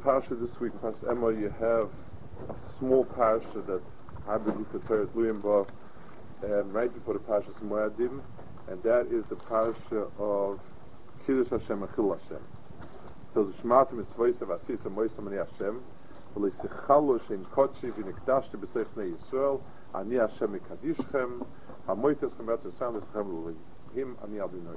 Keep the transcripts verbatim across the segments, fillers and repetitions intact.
Parsha this week, Parsha Emma, you have a small Parsha that had the Gufa Torah Luyimba, and right before the Parsha Moadim, and that is the Parsha of Kiddush Hashem and Chil Hashem. So the Shematim is Voice of Asisa Moisam Ani Hashem, V'leisichalo Shein Kotshi V'nikdashti B'seich Bnei Yisrael, Ani Hashem Mikadishchem, HaMoites Chem B'at Yisrael V'sechem L'Him Ani Adonai.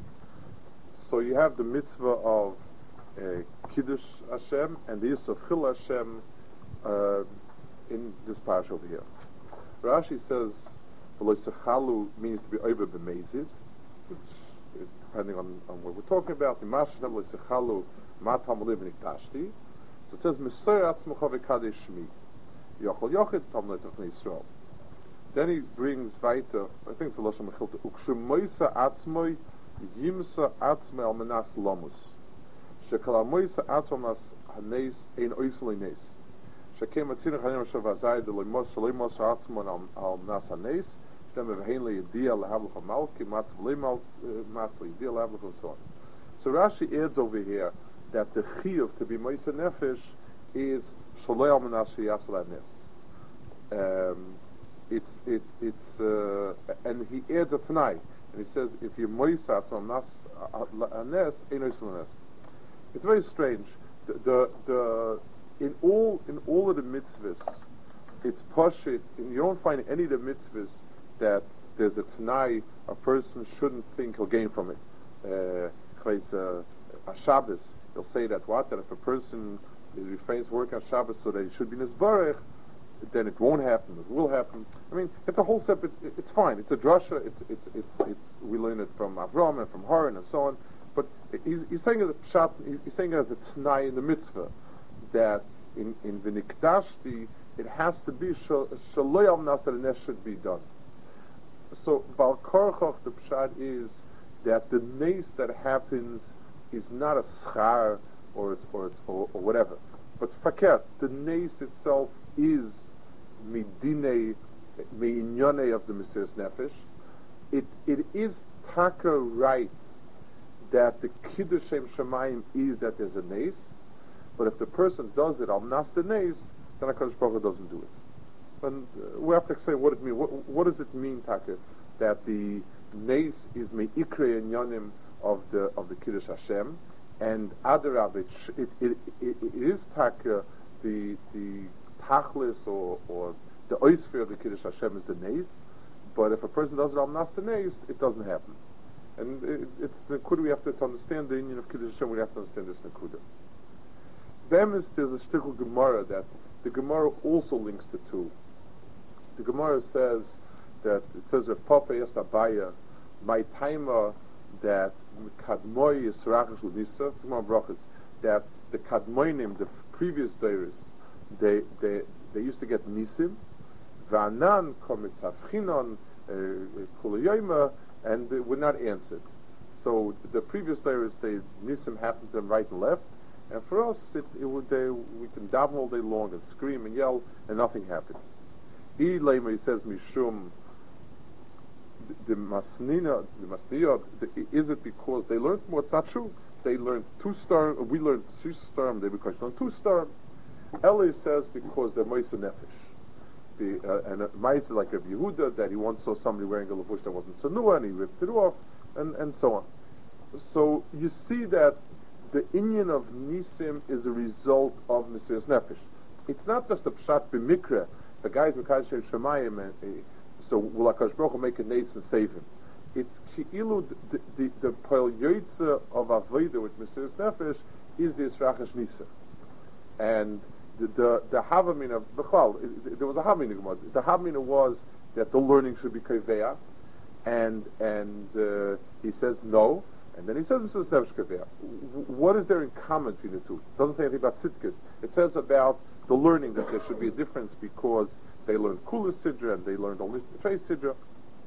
So you have the mitzvah of uh, Kiddush Hashem and the use of Chil Hashem uh, in this parsha over here. Rashi says V'lo Sechalu means to be over b'mezid, which is depending on, on what we're talking about. The Mash V'lo Sechalu Matam Oliv Nikdashti. So it says Mesoyer Atzmecha V'Kadesh Shmi Yochel Yochid Tam Le'Tachne Yisrael. Then he brings weiter, I think it's a Lashon Mechilta, Ukshemoisa Atzmoi Yimsa Atzmei Al Menas Lomus Shekalamoisa Atzmas Hanes Ein Oisli Nes Shekem Atzina Chanim Shav Azai De Loimos Shaloimos Atzmon Al Menas Hanes Shem Evehein Le'Yedia Lehavlucha Malki Matz V'Leimal Matz Le'Yedia Lehavlucha and so on. So Rashi adds over here that the chiyuv to be Moisa Nefesh is Shaloi Al Menas Sheyasal Hanes. Um, it's it it's uh, and he adds a Tanai. And he says, if you moisa from nas anes, enois. It's very strange. The, the the in all in all of the mitzvahs, it's pashit. And you don't find any of the mitzvahs that there's a tanai a person shouldn't think he'll gain from it. Uh, it's a, a Shabbos. They'll say that what that if a person refrains work on Shabbos so that he should be nisbarech, then it won't happen. It will happen. I mean, it's a whole separate. It's fine. It's a drasha. It's it's it's it's. We learn it from Avram and from Haran and so on. But he's he's saying it as a pshat. He's saying it as a t'nai in the mitzvah that in in v'nikdashti it has to be shaloi al nas that it should be done. So bal korchoch the pshat is that the nes that happens is not a schar or it's, or, it's, or or whatever. But fakir, the nes itself is midine meinyone of the Mesiras Nefesh. It it is taka right that the Kiddush Shem Shemayim is that there's a nes, but if the person does it al nas the nes, then HaKadosh Baruch Hu doesn't do it. And uh, we have to explain what it means. What, what does it mean, taka, that the nes is meikre inyonim of the of the Kiddush Hashem, and adarab it it, it, it it is taka the the tachlis or or the oisfer of the Kiddush Hashem is the nes, but if a person does it al nas the nes, it doesn't happen. And it, it's the kuda we have to, to understand the union of Kiddush Hashem. We have to understand this nekuda. Them is there's a shtickle Gemara that the Gemara also links the two. The Gemara says that it says Rav Papa asked Abaya, my timer that kadmoi is rachash l'nisa that the kadmoinim, the previous deiris, they they they used to get nisim, v'anan komitz avchinon kulayoyma, and they were not answered. So the previous deiris, they nisim happened to them right and left, and for us, it, it would they, we can daven all day long and scream and yell, and nothing happens. I lema, he says mishum. The masnina, the masniyot, is it because they learned more? It's not true. They learned two star. We learned three star. They because learned two star. Eli says because they're Moisa Nefesh. The, uh, and Moisa like Rabbi Yehuda that he once saw somebody wearing a levush that wasn't sanua and he ripped it off, and, and so on. So you see that the inyan of nisim is a result of Mesiras Nefesh. It's not just a pshat b'mikra. The guys Mekadosh Shemayim and. Uh, So will HaKadosh Baruch Hu make a nes and save him? It's ki'ilu the the the pol yoytze of avodah with Mesiras Nefesh is this rachash nisa, and the the, the havamina b'chal there was a havamina. The havamina was that the learning should be kaveya, and and uh, he says no, and then he says Mesiras Nefesh kaveya. What is there in common between the two? It doesn't say anything about tzidkis. It says about the learning that there should be a difference because they learned Kula Sidra and they learned only Trey Sidra.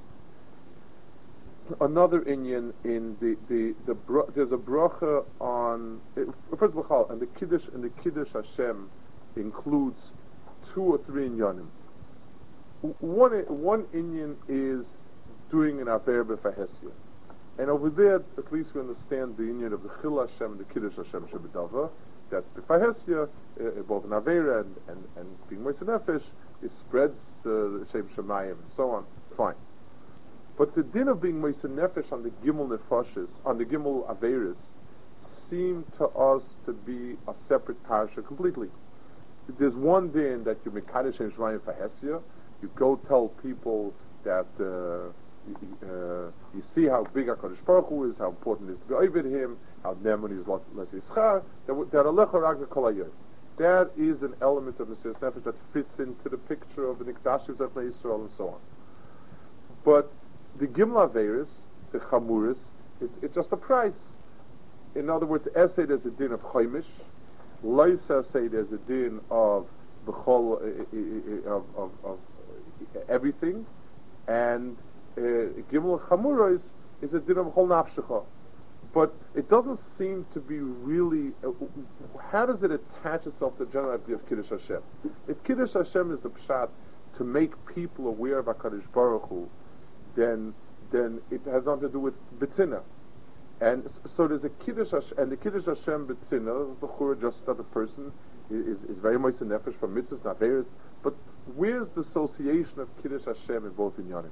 Another Inyan in the the, the bro, there's a bracha on it, first of all, and the Kiddush and the Kiddush Hashem includes two or three Inyanim. One one Inyan is doing an Aver B'Fahesia, and over there at least we understand the Inyan of the Chil Hashem and the Kiddush Hashem Shebedava, that b'fahesya, uh, both in Avera and, and, and being Moise Nefesh, it spreads the, the Shem Shemayim and so on. Fine. But the din of being Moise Nefesh on the Gimel Nefashis, on the Gimel Averis, seemed to us to be a separate parasha completely. There's one din that you make Kaddish Shem Shemayim Fahesya, you go tell people that uh, Uh, you see how big HaKadosh Baruch Hu is, how important it is to be over him, how Neman is less ischar, that Alecha Ragna Kol Hayom. That is an element of Mesiras Nefesh that fits into the picture of the Nikdashim Zefnei Yisrael and so on. But the Gimel Averis, the Chamuris, it's, it's just a price. In other words, Esed there's a din of Chaimish, Loisa say there's a din of B'chol, uh, of, of, of everything, and Uh, Gimel Chamuros is a din of Chol Nafshecha, but it doesn't seem to be really. Uh, how does it attach itself to the general idea of Kiddush Hashem? If Kiddush Hashem is the pshat to make people aware of HaKadosh Baruch Hu, then then it has nothing to do with B'tzina. And so there's a Kiddush Hashem, and the Kiddush Hashem B'tzina is the chura just that the person is is very much in nefesh from mitzvahs, not various. But where's the association of Kiddush Hashem in both inyanim?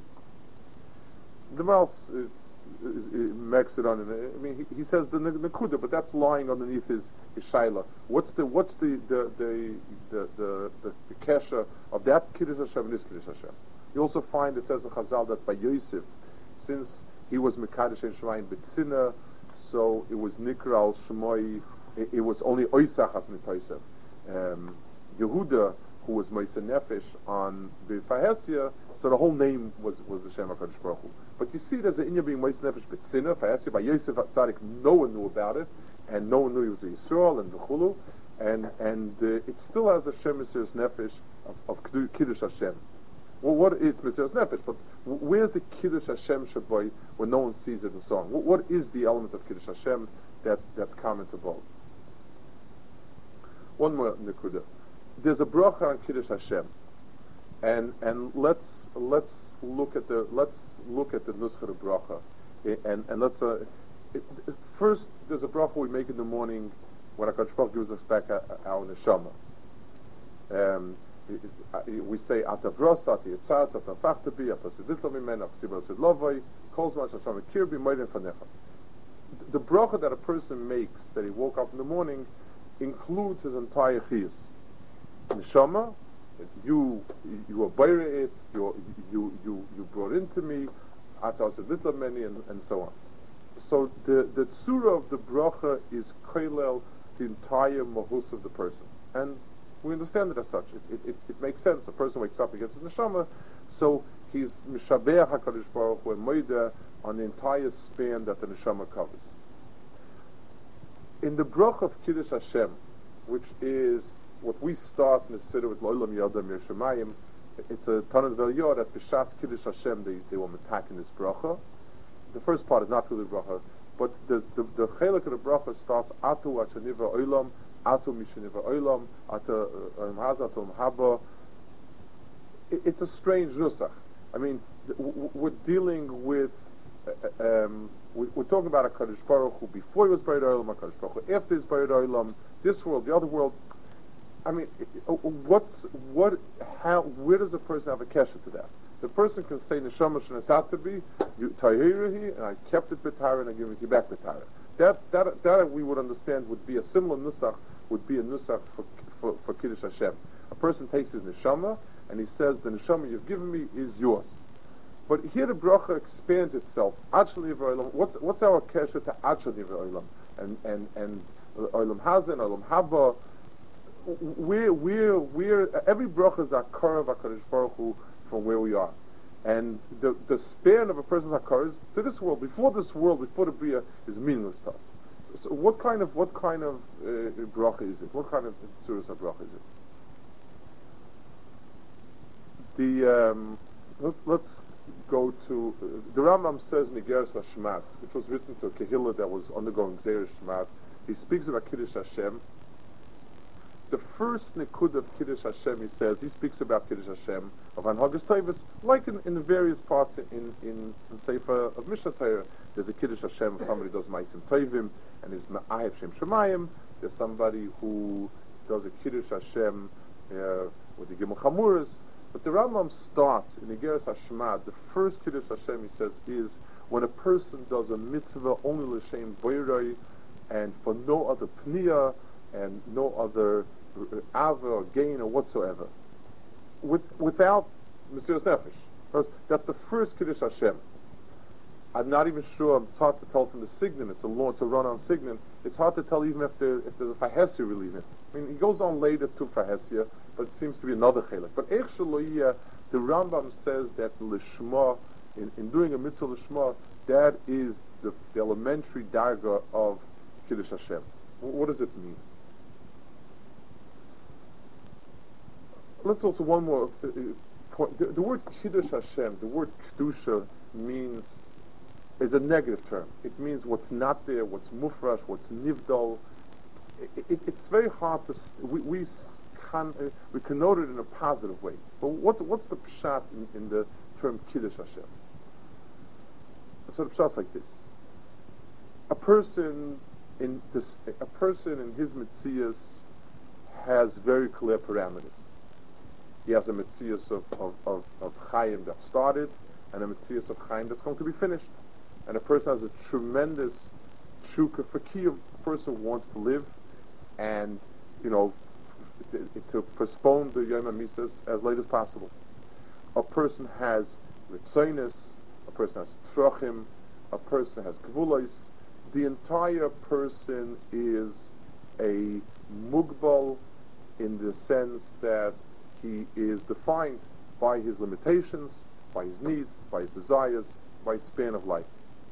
The Maral uh, uh, makes it on. I mean, he, he says the nekuda, but that's lying underneath his, his shaila. What's the what's the the the the the, the, the kesha of that Kiddush Hashem and this Kiddush Hashem? You also find it says in Chazal that by Yosef, since he was mekadosh and shemayim b'tzina, so it was nikral shemoi. It, it was only oisach as nitoisev. Um, Yehuda, who was Moise Nefesh on the Fahesia, so the whole name was was the Shem HaKadosh Baruch Hu. But you see there's an Inya being Moise Nefesh B'tzina, Fahesia, by Yosef Tzadik, no one knew about it, and no one knew he was a Yisrael and the Chulu, and and uh, it still has a Shem Mesiras Nefesh of, of Kiddush Hashem. Well, what it's Mesiras Nefesh, but where's the Kiddush Hashem Shaboy when no one sees it and so on? What, what is the element of Kiddush Hashem that, that's common to both? One more nekuda. There's a bracha on Kiddush Hashem, and and let's let's look at the let's look at the nuskha of bracha, and and let's uh, it, it, first there's a bracha we make in the morning when HaKadosh Baruch Hu gives us back our neshama. Um, it, it, we say Atavros, Ati Yitzat, Atafachtabi, Apasiditla Mimena, Chsiba Sidlovoi, Kolzman Shasham Kirbi, Moiden Fanecha. The bracha that a person makes that he woke up in the morning includes his entire chiyus. Neshama, you you obeyed it, you you you you brought into me, atas little many, and and so on. So the the tzura of the bracha is koilel the entire mahus of the person, and we understand it as such. It it, it, it makes sense. A person wakes up, he gets his neshama, so he's mishabeach HaKadosh Baruch Hu and moida on the entire span that the neshama covers. In the bracha of Kiddush Hashem, which is what we start in the Siddur with Lo'olam Yodam Yershamayim, it's a Tanad V'Eliyah that B'Shas Kiddush Hashem they, they will attack in this bracha. The first part is not really bracha, but the the, the chelik of the bracha starts Atu Achaniva Olam, Atu Mishaniva Olam, Atu Olam Haz, Atu Olam Haba. It's a strange nusach. I mean, w- we're dealing with uh, um, we, we're talking about a Kadosh Baruch Hu before he was buried Olam, a Kadosh Baruch Hu after he's buried Olam, this world, the other world. I mean, what's what? How? Where does a person have a kesher to that? The person can say neshama shenasatabi, you tahirihi, and I kept it b'tara and I give it back b'tara. That that that we would understand would be a similar nusach, would be a nusach for for, for Kiddush Hashem. A person takes his neshama and he says the neshama you've given me is yours. But here the bracha expands itself. Achal nivar olam. What's what's our kesher to achal nivar olam and and and olam hazen, olam haba. We're, we're, we're, every bracha is akara of HaKadosh Baruch Hu from where we are. And the, the span of a person's akara is to this world. Before this world, before the Bria, is meaningless to us. So, so what kind of, what kind of uh, bracha is it? What kind of Tzuras HaBracha is it? The, um, let's, let's go to, uh, the Rambam says Nigeres HaShmat, which was written to a Kehillah that was undergoing Zeir Shmat. He speaks about Kiddush Hashem. The first Nikud of Kiddush Hashem, he says, he speaks about Kiddush Hashem of Hanhagas Toivus, like in, in various parts in in the Sefer of Mishnah Torah. There's a Kiddush Hashem if somebody does Maisim Tovim and is Ma'ayev Shem Shemayim. There's somebody who does a Kiddush Hashem uh, with the Gimel Chamuras. But the Rambam starts in Igeres Hashema. The first Kiddush Hashem, he says, is when a person does a mitzvah only l'shem boiroi and for no other pniya and no other ava or gain or whatsoever, with, without Mesiras Nefesh. Because that's the first Kiddush Hashem. I'm not even sure. It's hard to tell from the signon. It's a law. It's a run-on signon. It's hard to tell even if, there, if there's a fahesia really in it. I mean, he goes on later to fahesia, but it seems to be another chelik. But Eich Shaloyah, the Rambam says that lishma, in, in doing a mitzvah lishma, that is the, the elementary darga of Kiddush Hashem. What does it mean? Let's also one more uh, point. The, the word Kiddush Hashem, the word Kedusha, means, is a negative term. It means what's not there, what's mufrash, what's nivdal. It, it, it's very hard to, we, we can, uh, we connote it in a positive way. But what, what's the pshat in, in the term Kiddush Hashem? So the pshat's like this. A person in this, a person in his mitzias has very clear parameters. He has a mitzias of, of, of, of Chaim that started, and a mitzias of Chaim that's going to be finished. And a person has a tremendous shukah for kiyum. A person wants to live, and you know, to, to postpone the Yom HaMisas as late as possible. A person has ritzonis, a person has tzrochim, a person has gvulos. The entire person is a mugbal in the sense that he is defined by his limitations, by his needs, by his desires, by his span of life.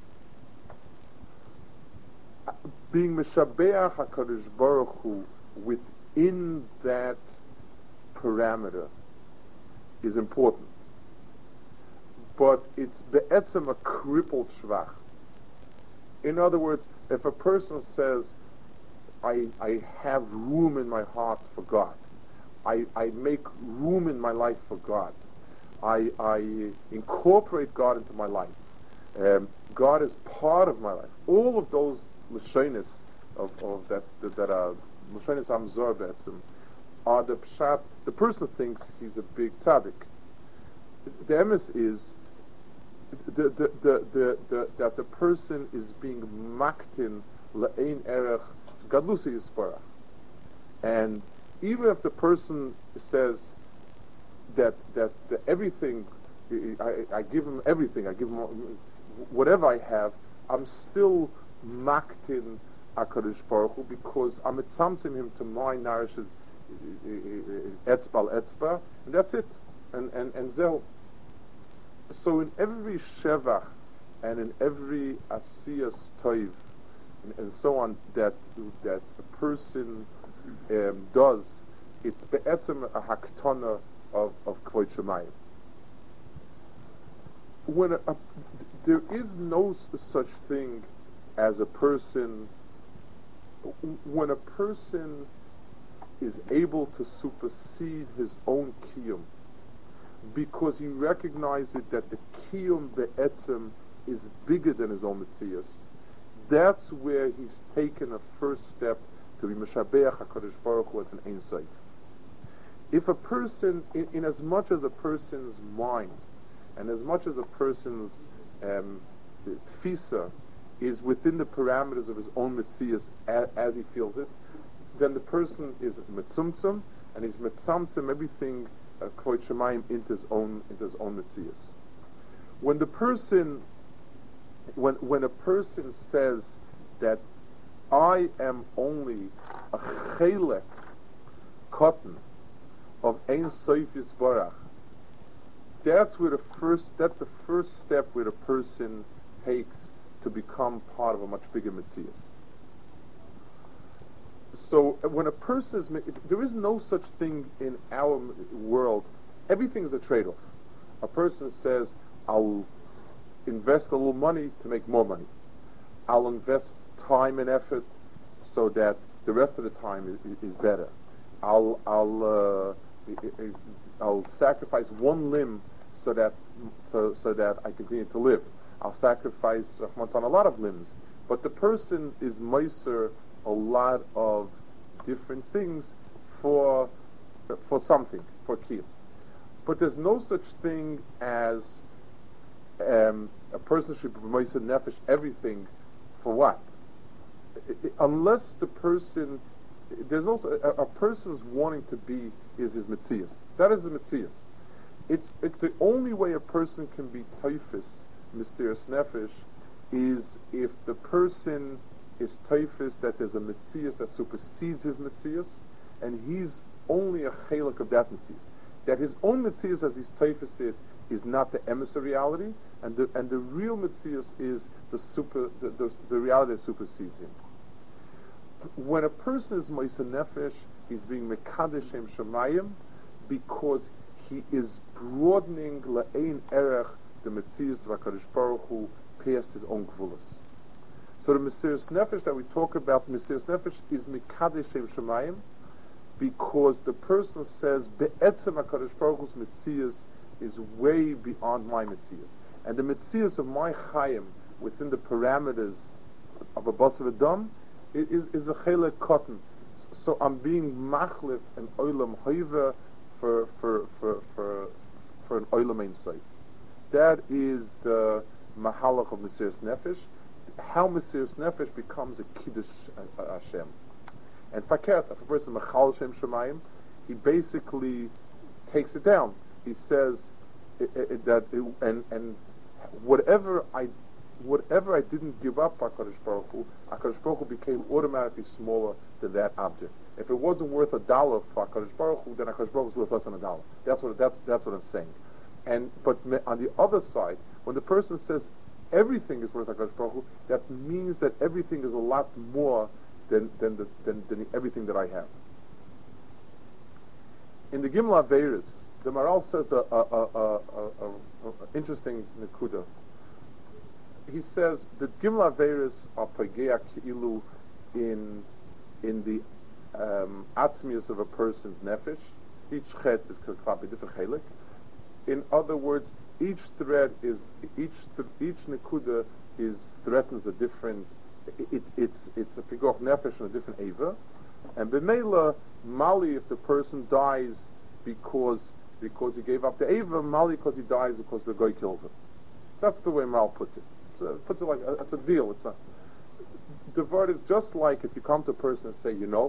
Being Meshabeach HaKadosh Baruch Hu within that parameter is important. But it's be'etzem a crippled shvach. In other words, if a person says, I, I have room in my heart for God, I, I make room in my life for God, I, I incorporate God into my life, um, God is part of my life, all of those l'shonis of, of that, that, that are l'shonis amzor be'etzem are the pshat. The person thinks he's a big tzaddik. The emes is The, the, the, the, the, that the person is being maktin la'ein erech gadlusi yisparach. And even if the person says that that, that everything, I, I give him everything, I give him whatever I have, I'm still maktin HaKadosh Baruch Hu because I'm etzamtim him to my nourishes etzbal etzba, and that's it. And and and zel. So in every shevach and in every asiyas toiv and, and so on that that a person um, does, it's be'etzem a haktana of of kvod shemayim. When a, a, there is no s- such thing as a person, when a person is able to supersede his own kiyum, because he recognizes that the kiyum be'etzem is bigger than his own metzias. That's where he's taken a first step to be Meshabeach HaKadosh Baruch Hu as an Ein Sof. If a person, in, in as much as a person's mind, and as much as a person's um, tfisa is within the parameters of his own metzias as, as he feels it, then the person is metzumtzum, and he's metzumtzum everything kvod shemayim into his own into his own metzias. When the person, when when a person says that I am only a chelek cotton of Ein Sof Yisbarach, that's where the first that's the first step where the person takes to become part of a much bigger metzias. So when a person is, there is no such thing in our world. Everything is a trade-off. A person says, I'll invest a little money to make more money. I'll invest time and effort so that the rest of the time is, is better. I'll I'll uh, I'll sacrifice one limb so that so so that I continue to live. I'll sacrifice on a lot of limbs, but the person is meiser a lot of different things for for something, for kiyum. But there's no such thing as um, a person should be moiser nefesh everything for what? I, I, unless the person, there's also a, a person's wanting to be is his mitzias. That is the mitzias. It's it, the only way a person can be taifis mesiras nefesh is if the person is taifis that there's a mitzias that supersedes his mitzias, and he's only a chelik of that mitzias. That his own mitzias as he's taifis it is not the emissary reality, and the and the real mitzias is the super the, the, the reality that supersedes him. When a person is moiser nefesh, he's being mekadesh hem shemayim because he is broadening la'ein erech the mitzias v'akadosh baruch hu past his own gvulas. So the mesiras nefesh that we talk about, mesiras nefesh, is mekadesh hem shemayim because the person says be'etzem hakadosh baruch hu's mitzias is way beyond my mitzias, and the mitzias of my chayim within the parameters of a bas of adam is is a chelek cotton. So I'm being machlif an olam hoiva for for for for for an olam ein sof. That is the mahalach of mesiras nefesh. How mesiras nefesh becomes a kiddush Hashem. And fakert, if a person mechal shem shemayim, he basically takes it down. He says it, it, that it, and and whatever I whatever I didn't give up HaKadosh Baruch Hu, HaKadosh Baruch Hu became automatically smaller than that object. If it wasn't worth a dollar for HaKadosh Baruch Hu, then HaKadosh Baruch Hu is worth less than a dollar. That's what that's that's what I'm saying. And but on the other side, when the person says everything is worth HaKadosh Baruch Hu, that means that everything is a lot more than than the, than, than everything that I have. In the Gimel Averis, the Maral says a, a, a, a, a, a interesting nekuda. He says that Gimel Averis are pagea ki'ilu in in the um, atzmius of a person's nefesh. Each chet is a different chelik. In other words, each thread is each each nekuda is threatens a different. It, it's it's a pigor nefesh and a different eva, and b'meila mali if the person dies because because he gave up the eva, mali because he dies because the guy kills him. That's the way Mal puts it. So it puts it like a, it's a deal. It's a the word is just like if you come to a person and say, you know,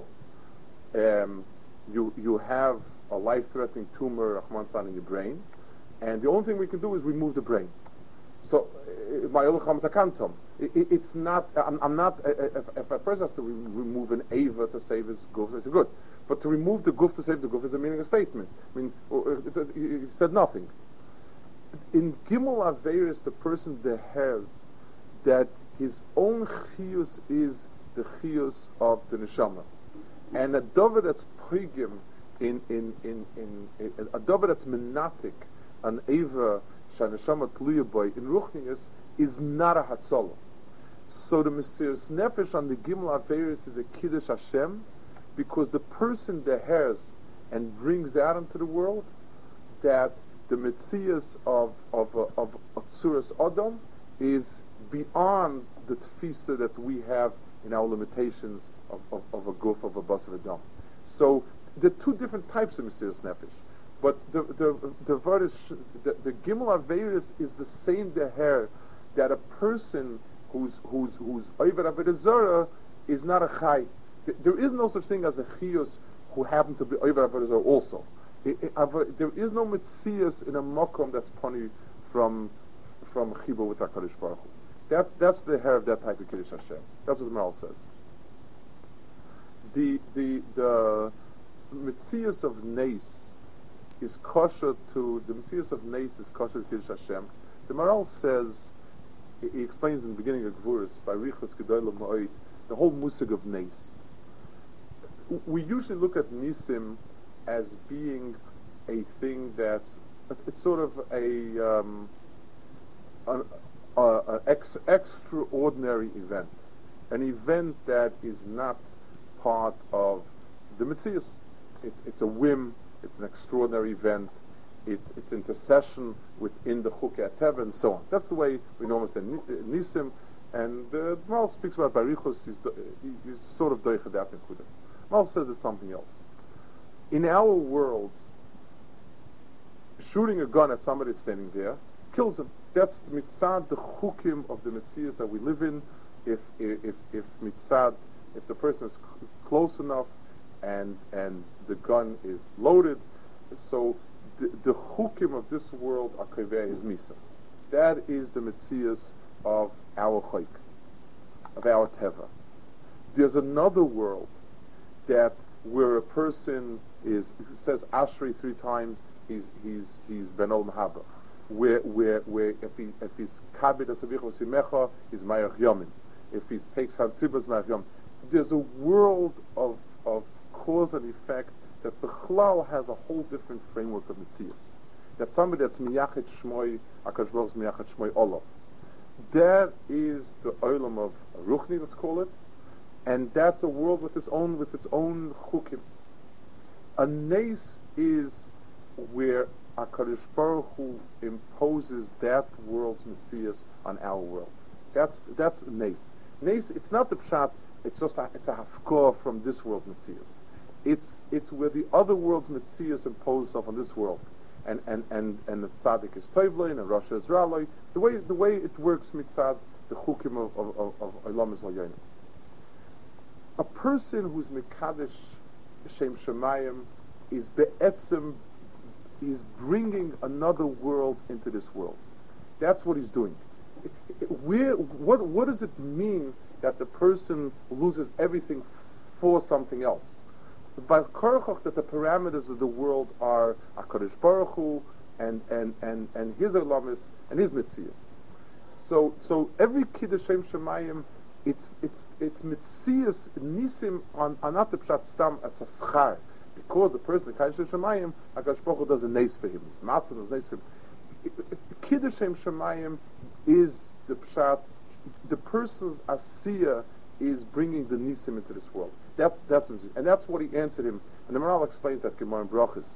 um, you you have a life-threatening tumor, Rahman in your brain, and the only thing we can do is remove the brain. So, my it, it, it's not. I'm, I'm not. If, if a person has to re- remove an ava to save his guf, it's good. But to remove the guf to save the guf is a meaningless statement. I mean, it, it, it said nothing. In Gimel Averis, the person has that his own chiyus is the chiyus of the neshama, and a dover that's pregim in in in in, in a dover that's menatik an ava. Shaneshama Tluyaboy in Ruchnius is not a Hatzalah. So the Mesiras Nefesh on the Gimel Averis is a Kiddush Hashem because the person that has and brings out into the world that the Metzias of of uh, of Atzuras Adam is beyond the Tfisa that we have in our limitations of, of, of a guf of a bas of Adam. So there are two different types of Mesiras Nefesh. But the the the word is the, the Gimel Averis is the same deher that a person who's who's who's over Avodah Zarah is not a chai. There is no such thing as a chiyus who happen to be over Avodah Zarah also. It, it, there is no mitzias in a makom that's puni from from chibur with HaKadosh Baruch Hu. That's that's the hair of that type of Kiddush Hashem. That's what the Maral says. The the the mitzias of Neis is kosher to the Metzias of Neis is kosher to Kiddush Hashem. The Maral says, he, he explains in the beginning of Gvuras by Richos Gedolah Ma'od the whole musig of Neis. We usually look at Nisim as being a thing that's it's sort of a um, an, uh, an ex- extraordinary event, an event that is not part of the Metzias. It, it's a whim. It's an extraordinary event. It's it's intercession within the Chukei HaTeva and so on. That's the way we normally say Nisim. And the uh, Maral speaks about Barichos. He's, he's sort of doicha that nekuda. Mal says it's something else. In our world, shooting a gun at somebody that's standing there kills him. That's mitzad the chukim of the mitzias that we live in. If if if mitzad, if the person is c- close enough and and the gun is loaded, so the, the chukim of this world are kaveh his misa. That is the mitzias of our chayk, of our teva. There's another world that where a person is says Ashri three times. He's he's he's ben ol mahaba. Where where where if he if he's kabed asavich v'simecha, he's mayach yamin. If he takes hatzibas mayach yamin. There's a world of of cause and effect that the chlal has a whole different framework of mitzias. That somebody that's miyachet shmoi, Akash Baruch Hu miyachet shmoi olav. That is the olam of ruchni, let's call it, and that's a world with its own with its own chukim. A nes is where HaKadosh Baruch Hu imposes that world's mitzias on our world. That's that's nes. Nes, it's not the pshat. It's just a, it's a hafkor from this world mitzias. It's it's where the other world's mitzias impose itself on this world, and and and and the tzaddik is toivlein and Rasha is raloi. The way the way it works mitzad the chukim of of of, of olam is al. A person who's mekadesh shem shemayim is be'etzem. He's bringing another world into this world. That's what he's doing. Where, what, what does it mean that the person loses everything for something else? By Korachach, that the parameters of the world are HaKadosh Baruch Hu and, and, and, and his olamis and his mitzias. So so every Kiddush Shem Shemayim, it's it's it's mitzias nisim on on not the pshat stam, it's a schar. Because the person Kiddush Shem Shemayim, HaKadosh Baruch Hu does a nes for him. His matzah does nes for him. Kiddush Shem Shemayim is the pshat. The person's asiya is bringing the nisim into this world. That's that's and that's what he answered him. And the Maharal explains that Gemara in Brachos.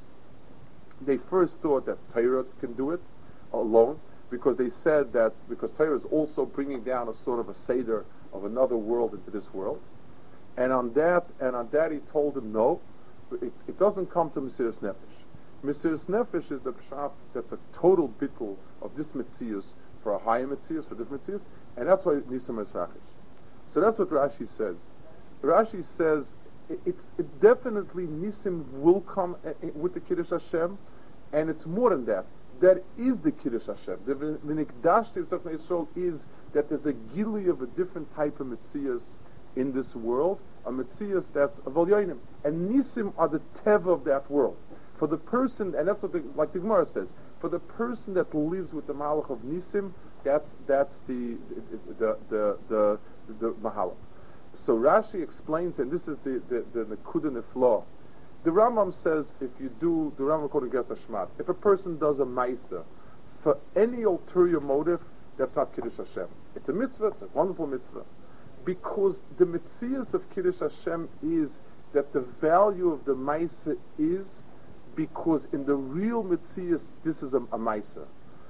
They first thought that Torah can do it alone, because they said that because Torah is also bringing down a sort of a seder of another world into this world. And on that, and on that, he told him no. It, it doesn't come to Mesiras Nefesh. Mesiras Nefesh is the pshat that's a total bittul of this mitzias for a higher mitzias, for different mitzias, and that's why Nisim is Rachish. So that's what Rashi says. Rashi says it, it's it definitely Nisim will come uh, with the Kiddush Hashem, and it's more than that. That is the Kiddush Hashem. The V'nikdash Tivtzach Yisrael is that there's a gili of a different type of mitzias in this world, a mitzias that's a volyonim. And nisim are the teva of that world. For the person, and that's what the, like the Gemara says, for the person that lives with the malach of nisim, that's that's the the the the, the, the mahalach. So Rashi explains, and this is the the the nekuda nefla. The Rambam says if you do the Rambam according to Shmat, if a person does a ma'isa for any ulterior motive, that's not Kiddush Hashem. It's a mitzvah. It's a wonderful mitzvah. Because the mitzias of Kiddush Hashem is that the value of the Maisa is because in the real mitzias, this is a, a Maisa.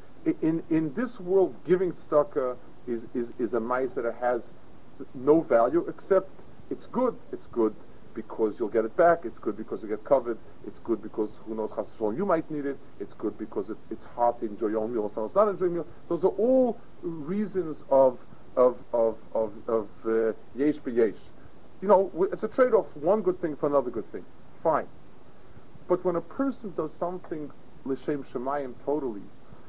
In in this world, giving tzedakah is, is, is a Maisa that has no value, except it's good. It's good because you'll get it back. It's good because you get covered. It's good because who knows, chas v'shalom, you might need it. It's good because it, it's hard to enjoy your own meal or someone's not enjoying meal. Those are all reasons of of of of of uh, yesh b'yesh. You know, it's a trade-off. One good thing for another good thing. Fine. But when a person does something l'shem shemayim totally,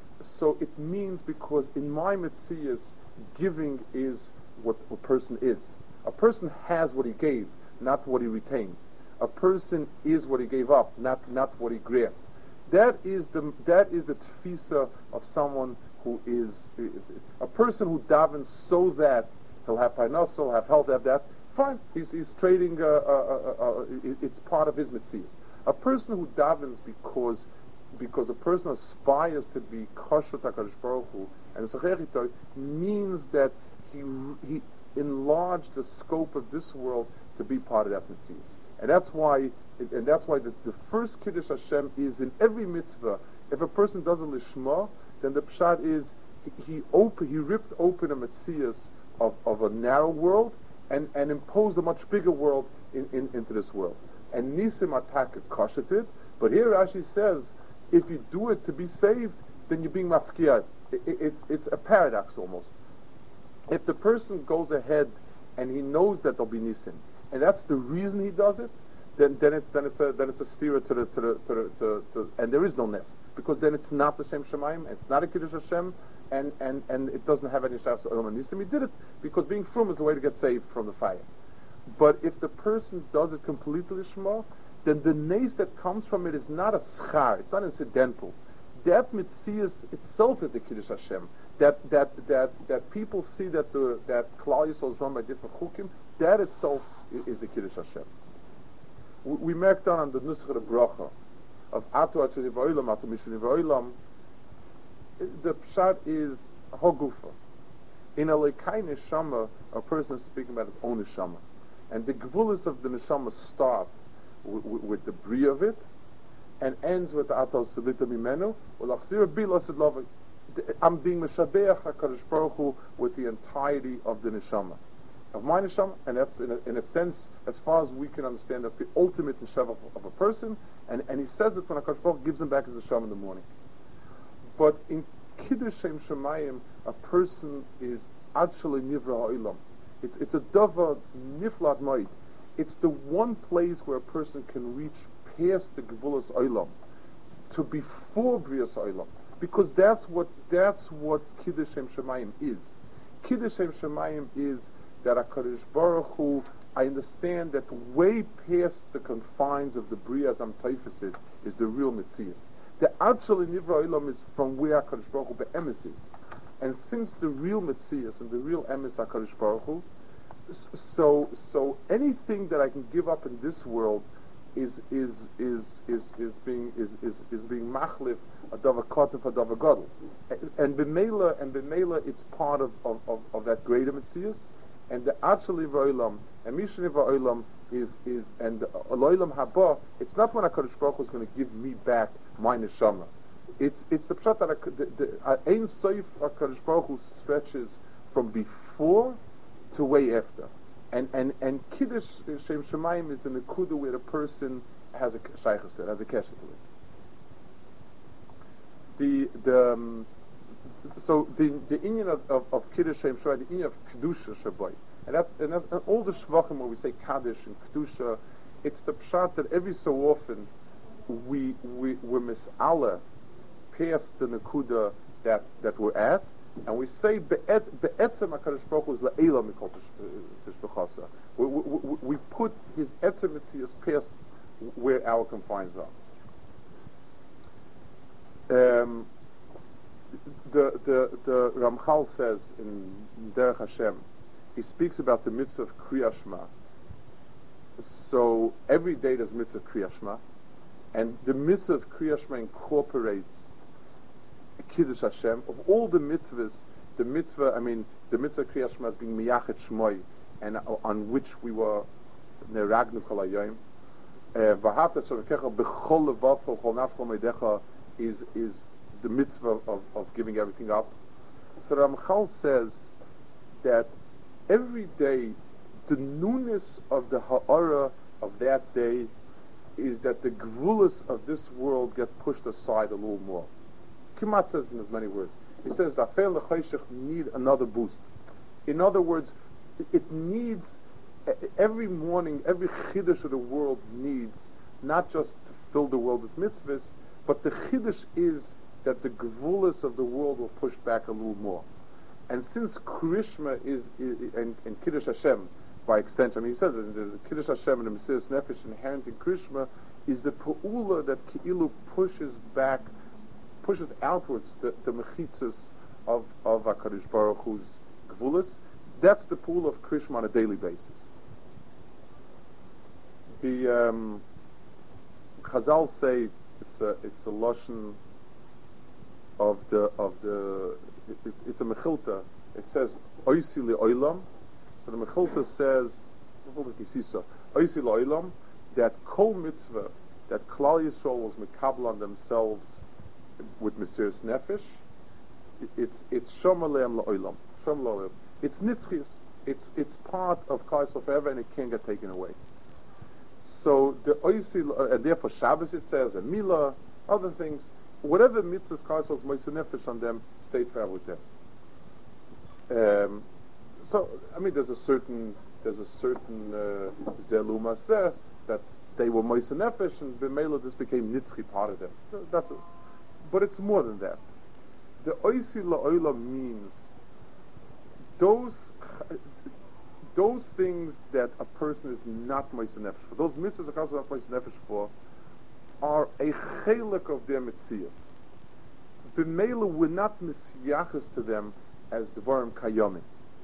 so it means because in my mitzias, giving is what a person is. A person has what he gave, not what he retained. A person is what he gave up, not not what he grabbed. That is the that is the tfisa of someone who is a person who davens so that he'll have parnasa, he'll have health, have that. Fine, he's he's trading. Uh, uh, uh, uh, it's part of his mitzvahs. A person who davens because because a person aspires to be kosher HaKadosh Baruch Hu and Zechechito means that he he enlarged the scope of this world to be part of that mitzvahs. And that's why and that's why the, the first Kiddush Hashem is in every mitzvah. If a person does a lishma, then the pshat is he he, open, he ripped open a mitzvahs of, of a narrow world and, and imposed a much bigger world in, in, into this world. And Nisim attack kosheted, but here Rashi says, if you do it to be saved, then you're being mafkiyah. It, it, it's, it's a paradox almost. If the person goes ahead and he knows that there'll be Nisim, and that's the reason he does it, then then it's then it's a then it's a steer to the to the to the to, to and there is no nes, because then it's not the Shem Shemaim, it's not a Kiddush Hashem, and and and it doesn't have any shafs or Olam Nisim. He did it because being frum is a way to get saved from the fire. But if the person does it completely Shema, then the nes that comes from it is not a schar, it's not incidental. That mitzias itself is the Kiddush Hashem. That that that that people see that the that Klal Yisrael is run by different chukim. That itself is, is the Kiddush Hashem. We, we marked down on the Nusach of the Bracha of Atu Atu V'Olam Atu Mishun V'Olam. The pshat is Hogufa. In a Lekai Neshama, a person is speaking about his own Neshama, and the Gvulis of the Neshama start w- w- with the bri of it, and ends with the Atal Selita Mimenu. Ulachzir Bilas Lava. I'm being Meshabeach HaKadosh Baruch Hu with the entirety of the Neshama, of my Neshama, and that's in a, in a sense, as far as we can understand, that's the ultimate Neshama of, of a person, and, and he says it when HaKadosh Baruch Hu gives him back his Neshama in the morning. But in Kiddush Shem Shemayim, a person is actually Nivra Ha'olam. It's, it's a Dava Niflat Moed. It's the one place where a person can reach past the Gevulas Olam, to before Brias Olam. Because that's what that's what Kiddush Shem Shemayim is. Kiddush Shem Shemayim is that HaKadosh Baruch Hu, I understand that way past the confines of the Bria Zam Taifasid is the real Metzias. The actual Nivra Olam is from where HaKadosh Baruch Hu be'emes is. And since the real Metzias and the real emes HaKadosh Baruch Hu, so so anything that I can give up in this world is is is is is being is is, is being machlif a dava kotif a dava gadol, and b'meila and b'meila it's part of, of, of, of that greater mitzias, and the actually v'olam and mishni v'olam is is and aloilam haba. It's not when HaKadosh Baruch Hu is going to give me back my neshama. It's it's the pshat that the, the ein soif HaKadosh Baruch Hu stretches from before to way after. And and and Kiddush Shem Shemayim is the nekuda where a person has a shaychus to it, has a keshet to it. The the um, so the the inyan of, of, of Kiddush Shem Shemayim, the inyan of Kedusha Shaboy, and that's and, that, and all the shvachim where we say Kaddish and Kedusha, it's the pshat that every so often we we we misala past the nekuda that that we're at. And we say be'etzem HaKadosh Baruch Hu is la'ela mikol tishbechasa. We, we, we put his etzem mitzias past where our confines are. Um, the the the Ramchal says in Derech Hashem, he speaks about the mitzvah of Kriyas Shema. So every day there's mitzvah of Kriyas Shema, and the mitzvah of Kriyas Shema incorporates Kiddush Hashem. Of all the mitzvahs, the mitzvah, I mean, the mitzvah Kriyas Shema is being Miyachet Shmoi, and uh, on which we were Neragnu Kol Hayom. V'ahavta Sharekecha B'chol Levavcha Chol Nafcho Meidecha is is the mitzvah of, of giving everything up. So Ramchal says that every day, the newness of the ha'ara of that day is that the gvulas of this world get pushed aside a little more. Kimat says in as many words. He says that Afel L'Chayshech need another boost. In other words, it needs, every morning, every chiddush of the world needs not just to fill the world with mitzvahs, but the chiddush is that the gevulas of the world will push back a little more. And since Krishma is, is and, and Kiddush Hashem, by extension, I mean, he says it, the Kiddush Hashem and the Mesiras Nefesh inherent in Krishma is the Pa'ula that Ki'ilu pushes back, pushes outwards the, the mechitzas of, of HaKadosh Baruch Hu's Gvulas. That's the pool of Krishma on a daily basis. The um, Chazal say it's a it's a lashon of the of the it, it, it's a mechilta. It says oisi le'olam. So the mechilta says oisi le'olam, that kol mitzvah that Klal Yisrael was mekabel on themselves with Mesiras Nefesh, it's it's shom aleim la'olam, shom la'olam. It's nitzchis. It's it's part of Klal Yisrael forever, and it can't get taken away. So the oisi, uh, and therefore Shabbos it says, and Mila, other things, whatever mitzvahs Kaisel Moisei Nefesh on them, stayed forever with them. Um, so I mean, there's a certain there's a certain zelu maseh that they were Moisei Nefesh, and b'meila this became nitzchi, part of them. That's a, but it's more than that. The oisi la'olam means those those things that a person is not Moisei Nefesh for, those mitzvahs a person is not Moisei Nefesh for, are a chelik of their mitzias. B'meila we're not misyachas to them as devarim kayomin.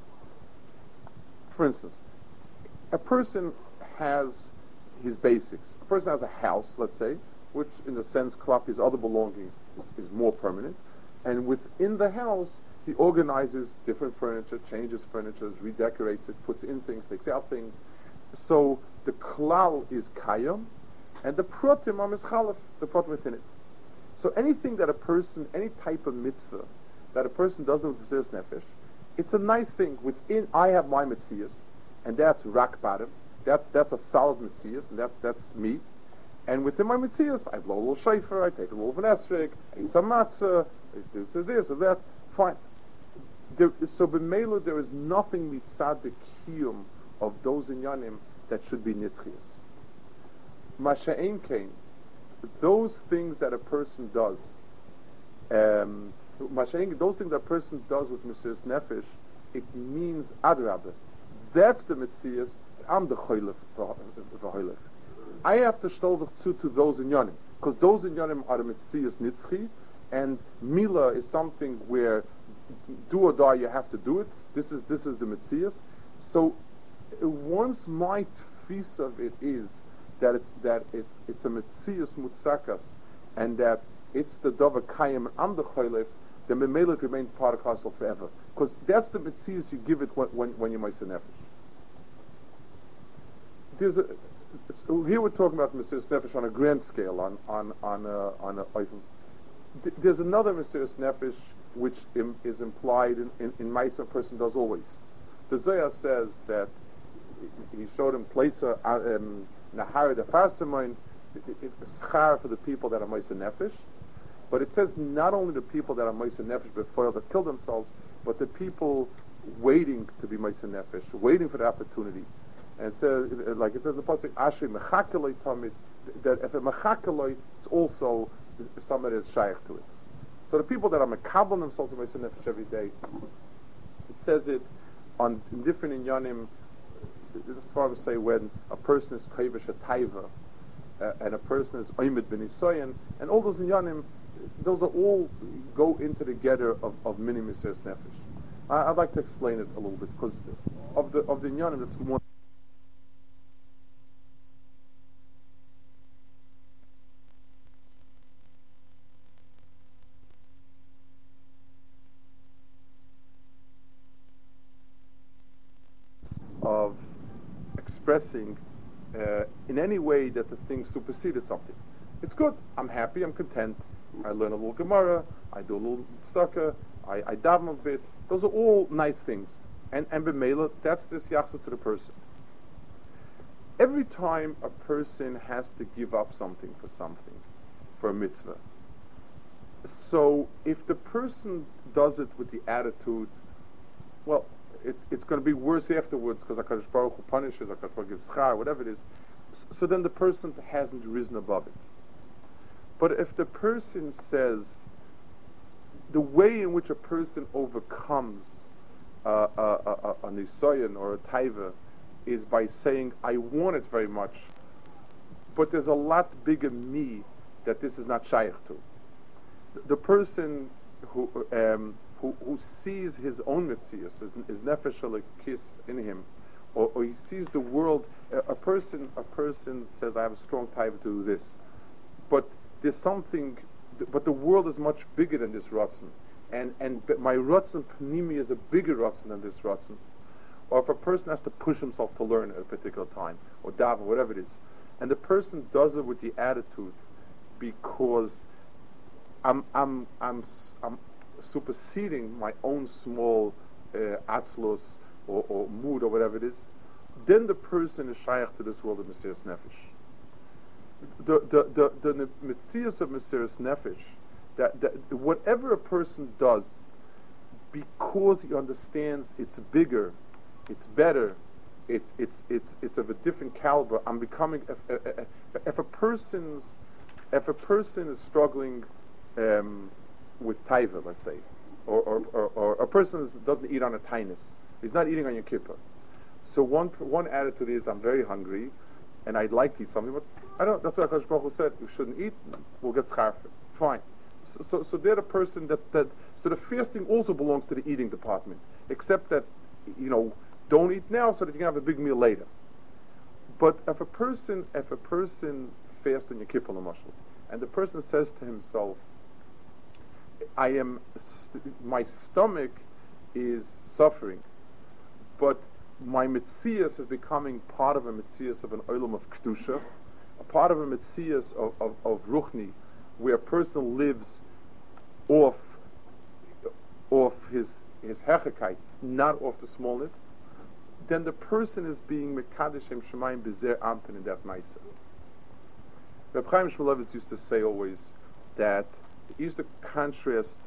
For instance, a person has his basics. A person has a house, let's say, which in a sense, klap his other belongings is, is more permanent. And within the house, he organizes different furniture, changes furniture, redecorates it, puts in things, takes out things. So the klal is kayam, and the protim are mischalef, the protim within it. So anything that a person, any type of mitzvah that a person does with Mesiras Nefesh, it's a nice thing. Within, I have my mitzias, and that's rak badim. That's that's a solid mitzias, and that that's me. And within my mitzias, I blow a little shofar, I take a little of an esrog, I eat some matzah, I do this or that. Fine. There, so b'meila there is nothing mitzad the kiyum of those inyanim that should be nitzchias. Masha'en kain, those things that a person does, um, masha'en, those things that a person does with Mesiras Nefesh, it means adrabah. That's the mitzias. I'm the choylef v'choylef. I have to shtel zich zu to those inyanim, because those inyanim are the mitzias nitzchi, and mila is something where do or die you have to do it. This is this is the mitzias. So uh, once my tfis of it is that it's that it's it's a mitzias mutzakas, and that it's the davar kayim and I'm the choylef, then b'meila it remains part of Kaisel forever, because that's the mitzias you give it when when, when you're Moisei Nefesh. There's a so here we're talking about Mesiras Nefesh on a grand scale, on on on a, on a. There's another Mesiras Nefesh which im, is implied in in, in Ma'aser a person does always. The Zohar says that he showed him placer um, nahar the farsamoin, schar for the people that are Ma'aser Nefesh, but it says not only the people that are Ma'aser Nefesh before that kill themselves, but the people waiting to be Ma'aser Nefesh, waiting for the opportunity. And it says, like it says in the pasuk, Ashrei mechakeloi tamid, that if a mechakeloi, it's also somebody that's shaykh to it. So the people that are mekabel themselves in Ma'aser Nefesh every day, it says it on in different inyanim. As far as say when a person is kovesh a taiva, uh, and a person is oimid b'nisoyan, and all those inyanim, those are all go into the gather of of mini Mesiras Nefesh. I, I'd like to explain it a little bit because of the of the inyanim that's more. Of expressing uh, in any way that the thing superseded something. It's good. I'm happy. I'm content. I learn a little Gemara. I do a little tzedakah. I, I daven a bit. Those are all nice things. And and b'meila, that's this yachzah to the person. Every time a person has to give up something for something, for a mitzvah. So if the person does it with the attitude, well, it's it's going to be worse afterwards because HaKadosh Baruch Hu punishes, HaKadosh Baruch Hu gives schar, whatever it is. So then the person hasn't risen above it. But if the person says, the way in which a person overcomes uh, a, a, a nisayon or a taiva is by saying, I want it very much, but there's a lot bigger me that this is not shaykh to. The, the person who um, Who, who sees his own mitzias, his, his nefesh halakis in him, or, or he sees the world. A, a person, a person says, "I have a strong tie to do this," but there's something. But the world is much bigger than this ratzon, and and my ratzon panimi is a bigger ratzon than this ratzon. Or if a person has to push himself to learn at a particular time, or daven, whatever it is, and the person does it with the attitude, because I'm I'm I'm I'm. superseding my own small uh, atzlos or, or mood or whatever it is, then the person is shaykh to this world of Mesiras Nefesh. the the the, the Metzias of Mesiras Nefesh, that, that whatever a person does, because he understands it's bigger, it's better, it's it's it's it's of a different caliber. I'm becoming if, if, if a person's if a person is struggling um, with taiva, let's say, or or, or, or a person is, doesn't eat on a tainus, he's not eating on Yom Kippur. So one one attitude is, I'm very hungry, and I'd like to eat something, but I don't. That's what HaKadosh Baruch Hu said. You shouldn't eat. We'll get schar. Fine. So, so so they're the person that that. So the fasting also belongs to the eating department, except that, you know, don't eat now so that you can have a big meal later. But if a person if a person fasts in Yom Kippur, and the person says to himself, I am, my stomach is suffering, but my mitzias is becoming part of a mitzias of an olam of kedusha, a part of a mitzias of, of, of ruchni, where a person lives off off his his hechekite, not off the smallness, then the person is being mekadesh Shem Shemayim b'zer ampen in that ma'isa. Reb Chaim Shmulevitz used to say always that he used to contrast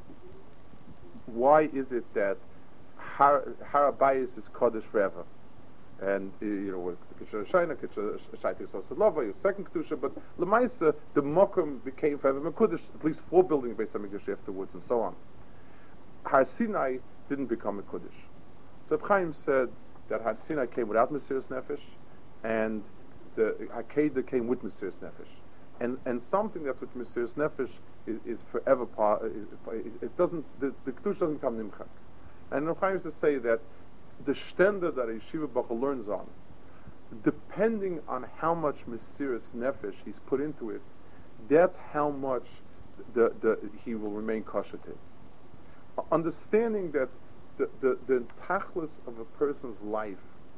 why is it that Har Harabayis is Kodesh forever, and uh, you know, Kisha Shaina, Kisha Shaitis Osalova, your second Kedusha, but Lemaisa the Mokum became forever Mekudesh, at least four buildings based on Mikdash afterwards, and so on. Har Sinai didn't become a Kodesh. So Reb Chaim said that Har Sinai came without Mesiras Nefesh, and the Hakeda came with Mesiras Nefesh, and and something that's with Mesiras Nefesh is, is forever part. It, it doesn't the, the Kedusha doesn't become Nimchak. And Reb Chaim used to say that the shtender that a yeshiva bachur learns on, depending on how much Mesiras Nefesh he's put into it, that's how much the, the he will remain kosher to. Understanding that the, the, the tachlis of a person's life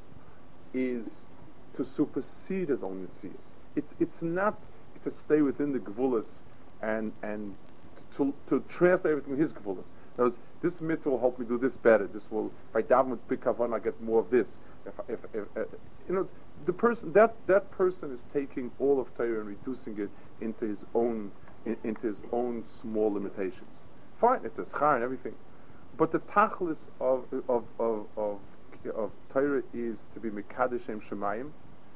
is to supersede his own mitzias. It's it's not to stay within the gevulas and and to to translate everything in his gevulas. In other words, this mitzvah will help me do this better. This will, if I daven with big kavanah, I get more of this. If, if, if uh, you know, the person that that person is taking all of Torah and reducing it into his own in, into his own small limitations. Fine, it's a schar and everything, but the tachlis of of of of, of Torah is to be mekadesh Shem Shemayim,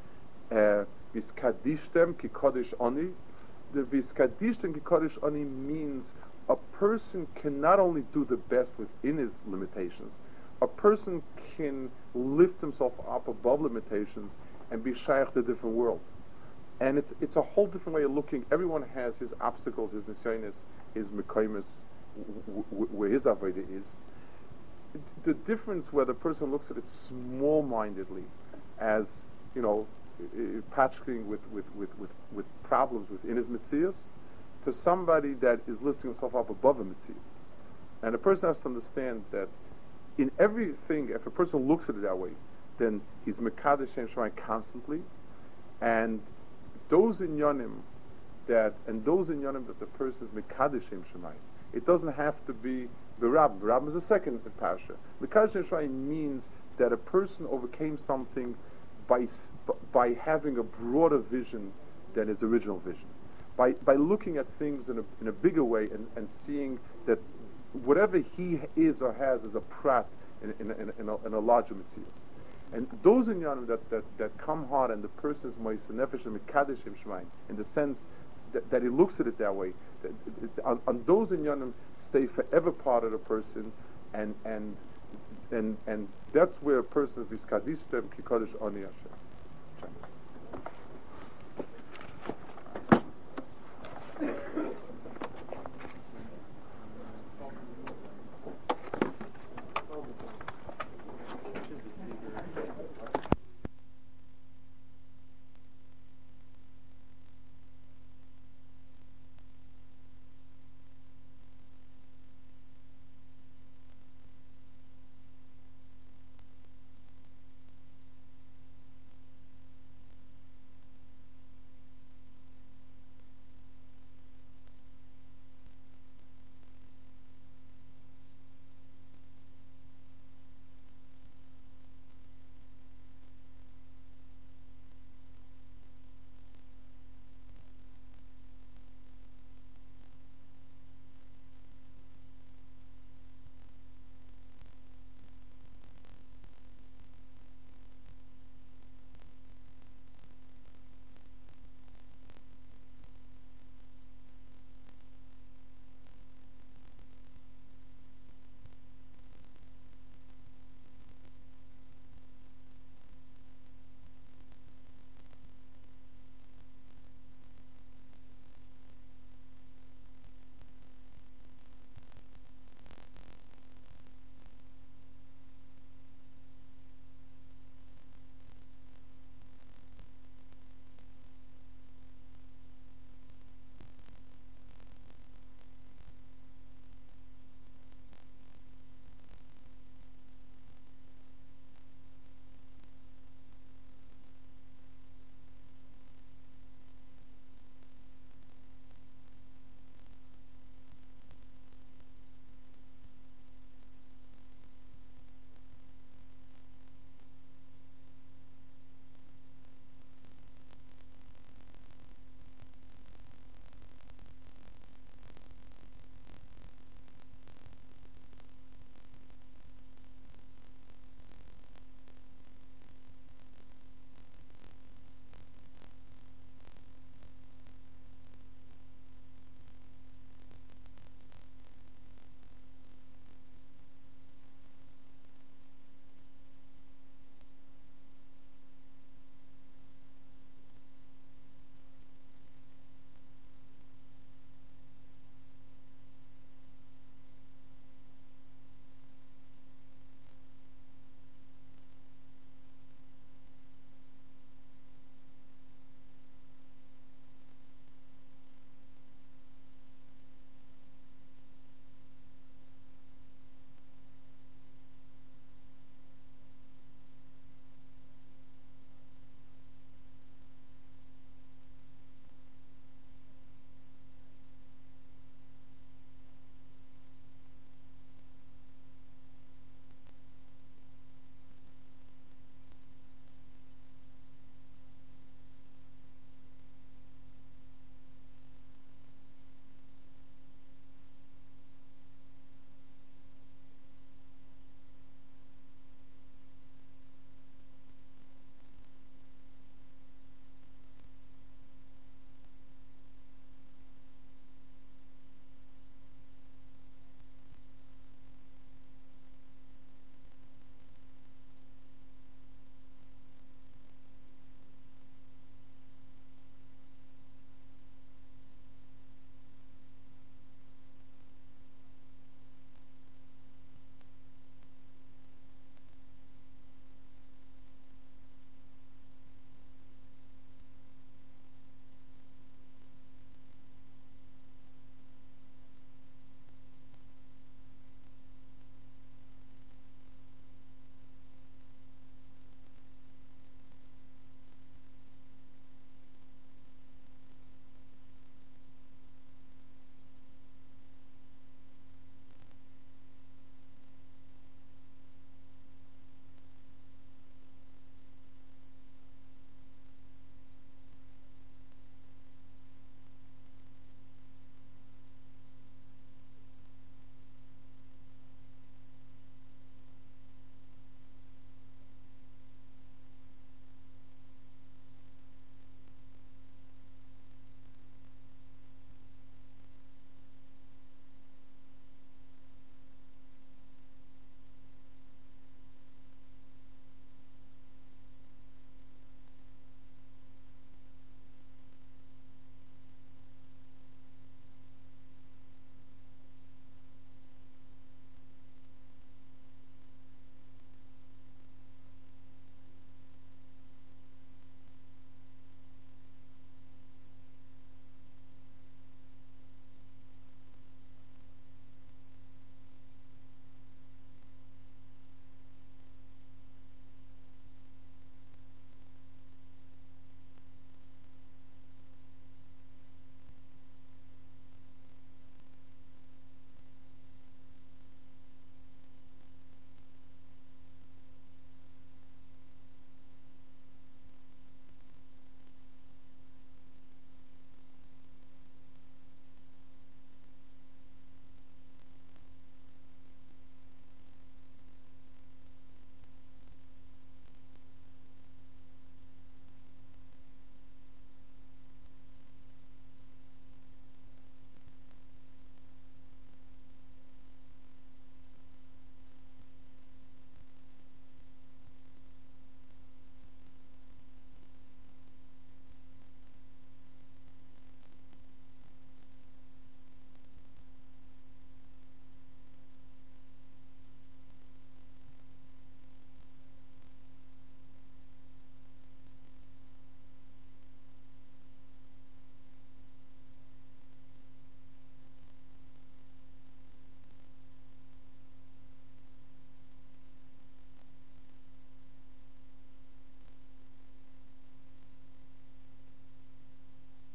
viskadishtem ki kodesh ani. The viskadishtem ki kodesh ani means a person can not only do the best within his limitations, a person can lift himself up above limitations and be shaykh to a different world. And it's it's a whole different way of looking. Everyone has his obstacles, his nisyonis, his mekaymis, w- w- where his avodah is. The difference where the person looks at it small-mindedly, as, you know, patching with, with, with, with, with problems within his mitzias, to somebody that is lifting himself up above a mitzias. And a person has to understand that in everything, if a person looks at it that way, then he's mekadesh Shem Shemayim constantly, and those inyanim that, and those inyanim that the person is mekadesh Shem Shemayim, it doesn't have to be the Rab. The Rab is a second parasha. Mekadesh Shem Shemayim means that a person overcame something by by having a broader vision than his original vision. By by looking at things in a in a bigger way and, and seeing that whatever he is or has is a prat in in, in, in, a, in a larger mitzias. And those inyanim that, that, that come hard and the person is moist nefesh and mekadesh Shem Shemayim in the sense that, that he looks at it that way. That, that, on, on those inyanim stay forever part of the person, and and and and that's where a person is viskadistem ki kodesh ani Hashem.